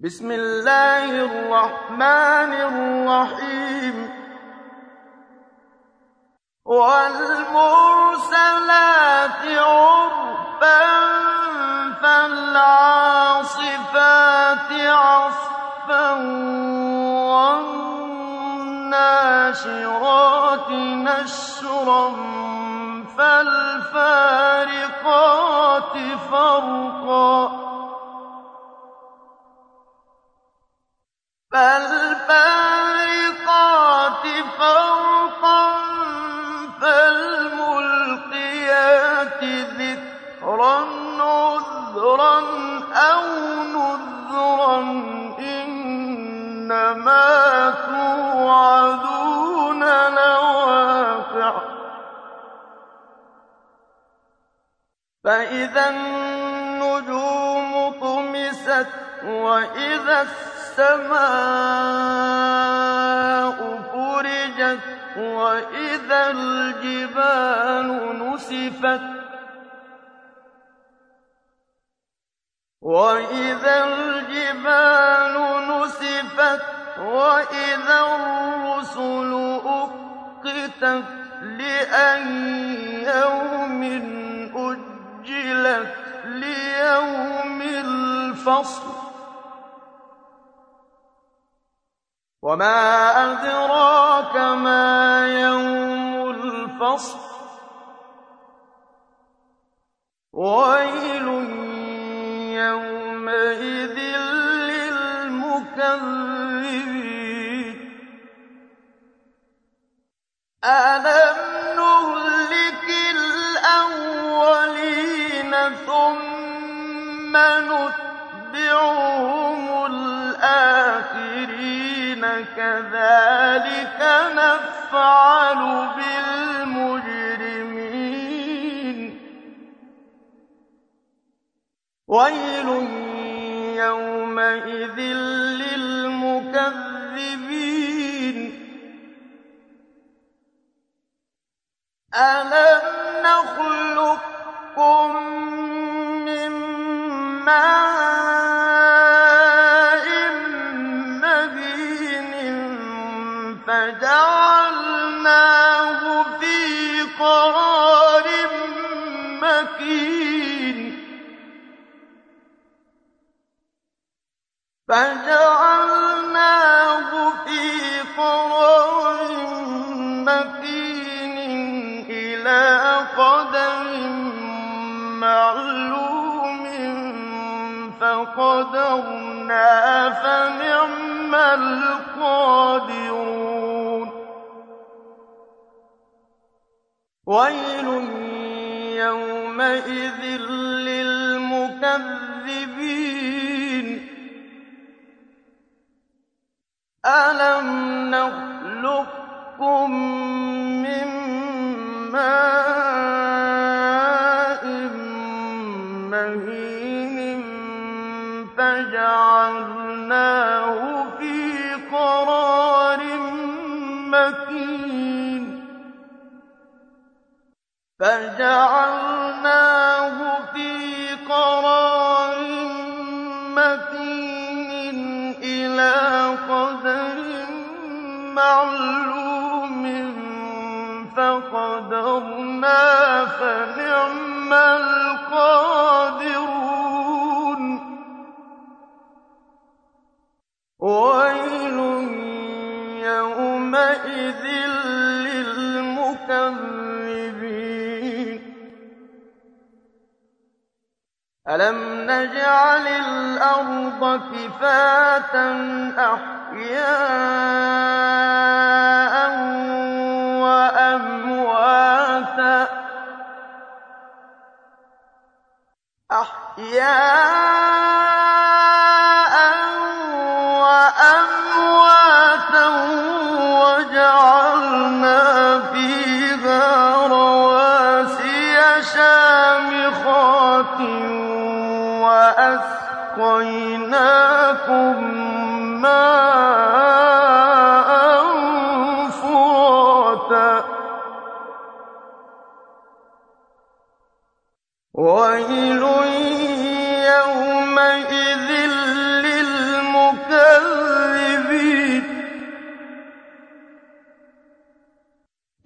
بسم الله الرحمن الرحيم والمرسلات عرفا فالعاصفات عصفا والناشرات نشرا فالفارقات فرقا فالملقيات ذكرا عذرا أو نذرا إنما توعدون لواقع فإذا النجوم طمست وإذا السماء فرجت وإذا الجبال نسفت وإذا الرسل أقتت لأي يوم أجلت ليوم الفصل وما أدراك ما يوم الفصل ويل يومئذ للمكذبين ألم نهلك الأولين ثم نتبعهم الآخرين كذلك نفعل بالمجرمين ويل يومئذ للمكذبين ألم نخلقكم من ماء مهين فجعلناه في قرار مكين إلى قدر معلوم فقدرنا فنعم القادرون ويل يومئذ للمكذبين ألم نخلقكم من ماء مهين فجعلناه في قرار مكين إلى قدر معلوم فقدرنا فنعم القادرون ويل يومئذ للمكذبين ألم نجعل الأرض كفاتا أحياء وأمواتا وجعلنا فيها رواسي شامخات وأسقيناكم ماء فراتا ويل يومئذ للمكذبين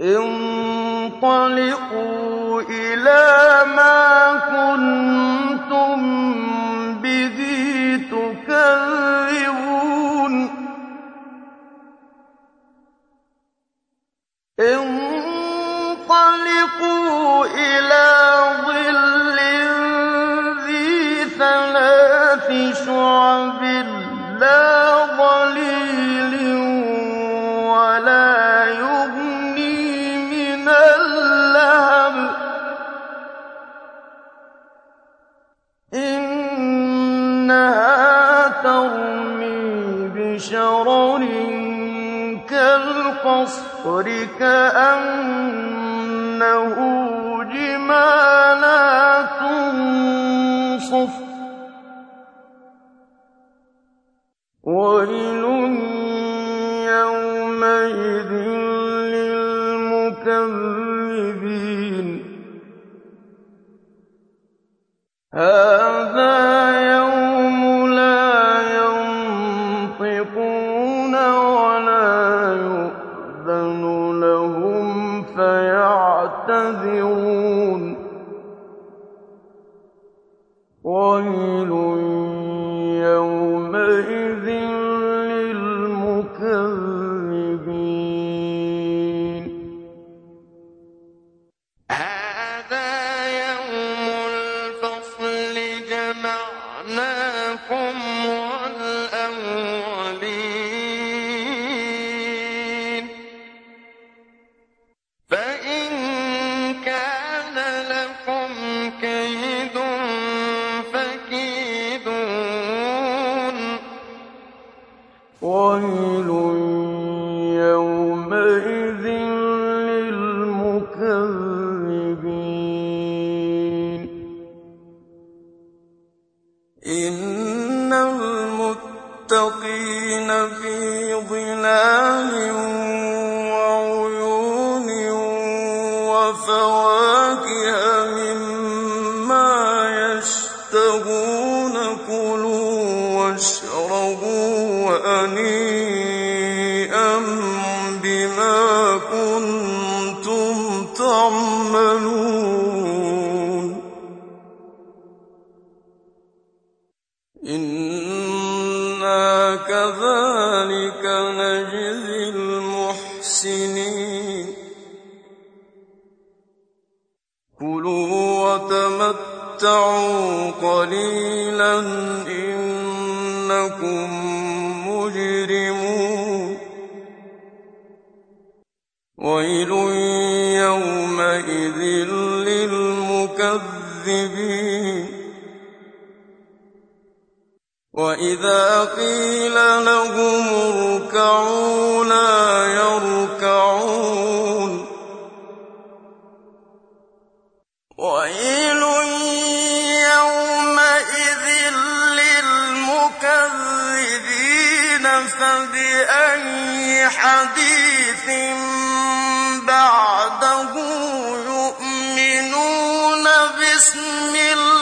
انطَلِقُوا إِلَىٰ مَا كُنتُم بِهِ تُكَذِّبُونَ انطَلِقُوا إِلَىٰ ظِلٍّ ذِي ثَلَاثِ شُعَبٍ لَّا ظَلِيلٍ وَلَا يُغْنِي مِنَ اللَّهَبِ إِنَّهَا تَرْمِي بِشَرَرٍ كَالْقَصْرِ كَأَنَّهُ جِمَالَتٌ صُفْرٌ وَيْلٌ يَوْمَئِذٍ لِّلْمُكَذِّبِينَ هَٰذَا يَوْمُ لَا يَنطِقُونَ وَلَا يُؤْذَنُ لَهُمْ فَيَعْتَذِرُونَ وَيْلٌ يَوْمَئِذٍ لِّلْمُكَذِّبِينَ هَٰذَا يَوْمُ الْفَصْلِ جَمَعْنَاكُمْ وَالْأَوَّلِينَ فَإِن كَانَ لَكُمْ كَيْدٌ فَكِيدُونِ وَيْلٌ يَوْمَئِذٍ لِّلْمُكَذِّبِينَ إِنَّ الْمُتَّقِينَ فِي ظِلَالٍ وَعُيُونٍ وَفَوَاكِهَ مِمَّا يَشْتَهُونَ كُلُوا وَاشْرَبُوا هَنِيئًا بِمَا كُنتُمْ تَعْمَلُونَ إِنَّا كَذَٰلِكَ نَجْزِي الْمُحْسِنِينَ كُلُوا وَتَمَتَّعُوا قَلِيلًا إِنَّكُم مُّجْرِمُونَ وَيْلٌ يَوْمَئِذٍ لِّلْمُكَذِّبِينَ وَإِذَا قِيلَ لَهُمُ ارْكَعُوا لَا يَرْكَعُونَ وَيْلٌ يَوْمَئِذٍ لِّلْمُكَذِّبِينَ فَبِأَيِّ حَدِيثٍ بَعْدَهُ يُؤْمِنُونَ بِسْمِ